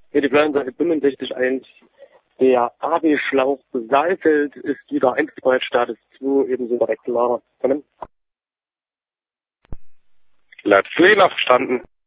Hier die Planseite 65.1. Der AB-Schlauch Saalfeld ist wieder einsatzbereit, Status 2, ebenso der Wechsellader. Letztlehner verstanden.